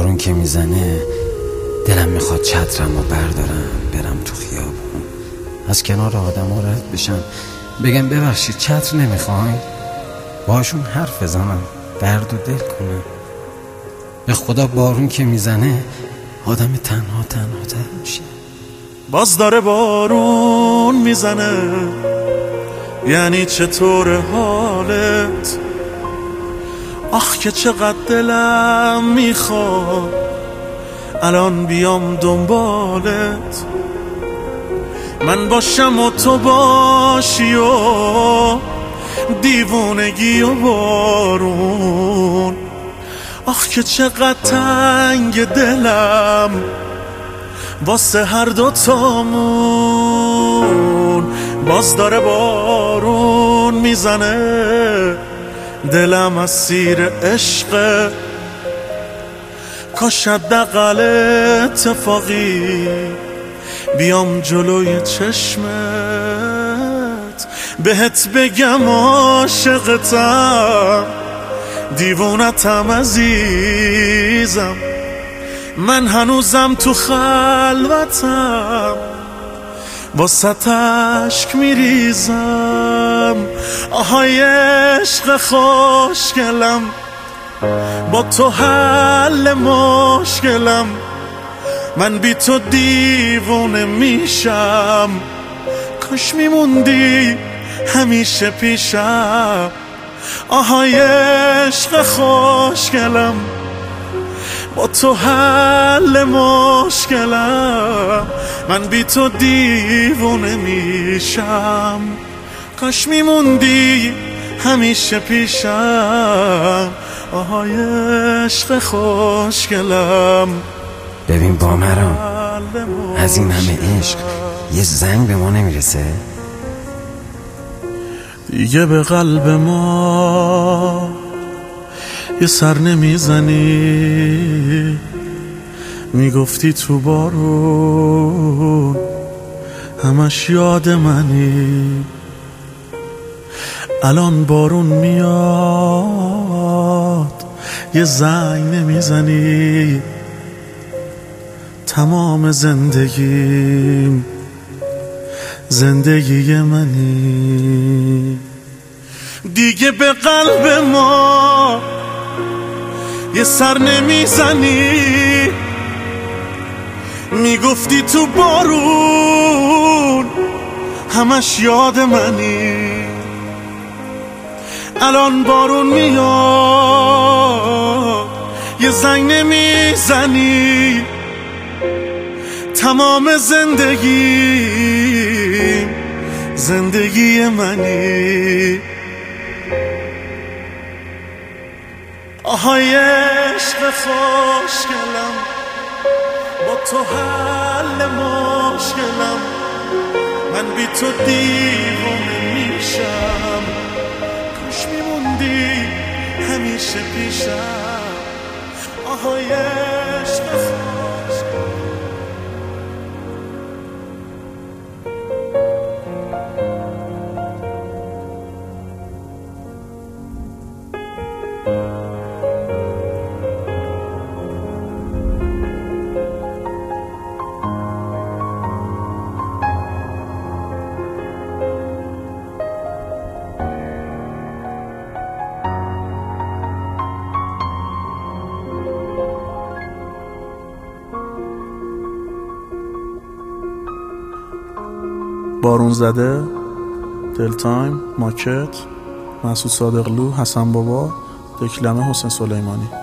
بارون که میزنه دلم میخواد چترمو بردارم برم تو خیابون، از کنار آدم ها رد بشم، بگم ببخشید چتر نمیخواین، باشون حرف بزنم، درد و دل کنم. به خدا بارون که میزنه آدم تنها تر میشه. باز داره بارون میزنه، یعنی چطور حالت؟ آخ که چقدر دلم میخواد الان بیام دنبالت، من باشم و تو باشی و دیوونگی و بارون. آخ که چقدر تنگ دلم واسه هر دوتامون. باز داره بارون میزنه، دلم اسیر عشقه، کاش حداقل اتفاقی بیام جلوی چشمت بهت بگم عاشقتم، دیوونتم عزیزم، من هنوزم تو خلوتم، واسه اشک میریزم. آهای عشق خوشگلم، با تو حل مشکلم، من بی تو دیوونه میشم، کاش میموندی همیشه پیشم. آهای عشق خوشگلم، با تو حل مشکلم، من بی تو دیوونه میشم، کاش میموندی همیشه پیشم. آهای عشق خوشگلم. ببین بامرام، از این همه عشق یه زنگ به ما نمیرسه؟ دیگه به قلب ما یه سر نمیزنی، میگفتی تو بارون همش یاد منی، الان بارون میاد یه زنگ نمیزنی، تمام زندگیم زندگی منی. دیگه به قلب ما یه سر نمیزنی، میگفتی تو بارون همش یاد منی، الان بارون میاد یه زنگ نمیزنی، تمام زندگی منی. آهای عشق خوشگلم، با تو حل مشکلم، من بی تو دیوانه میشم، کاش میموندی همیشه پیشم. آهای عشق خوشگلم. بارون زده، دل تایم، ماکت، مسعود صادقلو، حسن بابا، دکلمه، حسین سلیمانی.